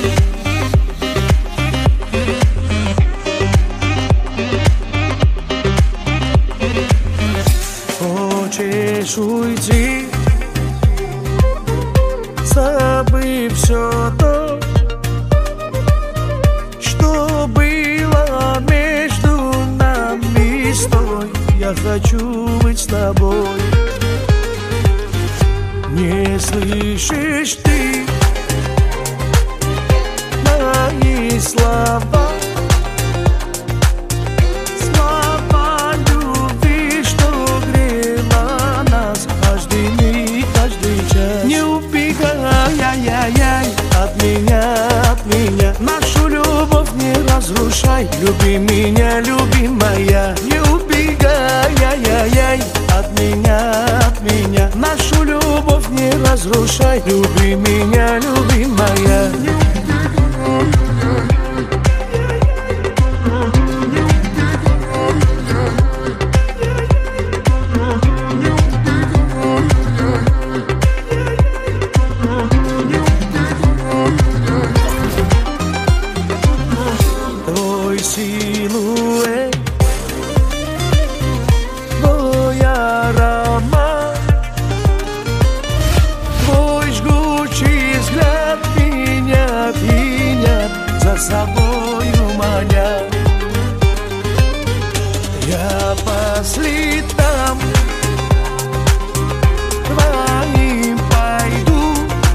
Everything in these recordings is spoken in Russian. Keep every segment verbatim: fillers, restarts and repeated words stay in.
Хочешь уйти, забыв все то, что было между нами. Стой, я хочу быть с тобой. Не слышишь ты мои слова, слова любви, что грела нас каждый миг, каждый час. Не убегай, ай-яй-яй, от меня, от меня. Нашу любовь не разрушай, люби меня, любимая. Не убегай, ай-яй-яй, от меня, от меня. Нашу любовь не разрушай, люби меня, любимая. Твой силуэт, твой аромат, твой жгучий взгляд меня пьянят, за собою маня. Я по следам твоим пойду,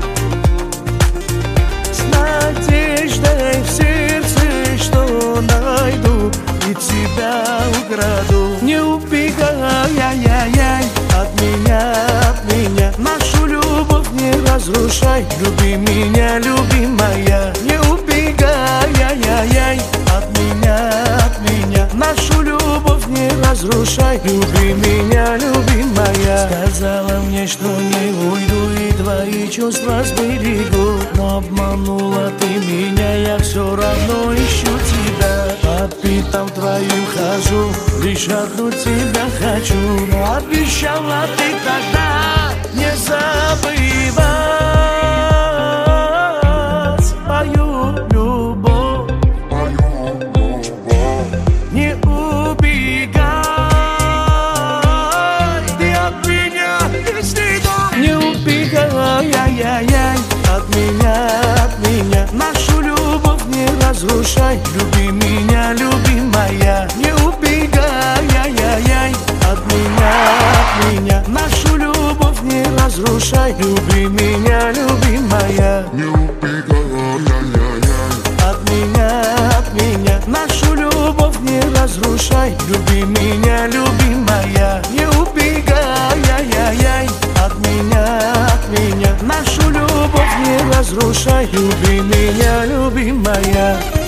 с надеждой в сердце, что найду и тебя украду. Не убегай, ай-яй-яй, от меня, от меня. Нашу любовь не разрушай, люби меня, любимая. Не убегай, ай-яй-яй, от меня, от меня. Нашу любовь не разрушай, люби меня, любимая. Сказала мне, что не уйду и твои чувства сберегу, но обманула ты меня, я все равно ищу тебя. По пятам твоим хожу, лишь одну тебя хочу. Но обещала ты тогда не забывать мою любовь. Не убегай ты от меня, если до. Не убегай, ай-яй-яй, от меня, от меня. Нашу любовь не разрушай, люби меня, любимая. Не убегай, ай-яй-яй, от меня, от меня. Нашу любовь не разрушай, люби меня, любимая. Не убегай, ай-яй-яй, От меня, от меня. Нашу любовь не разрушай, люби меня, любимая. Не убегай, ай-яй-яй, от меня, от меня. Нашу любовь не разрушай, люби меня, любимая.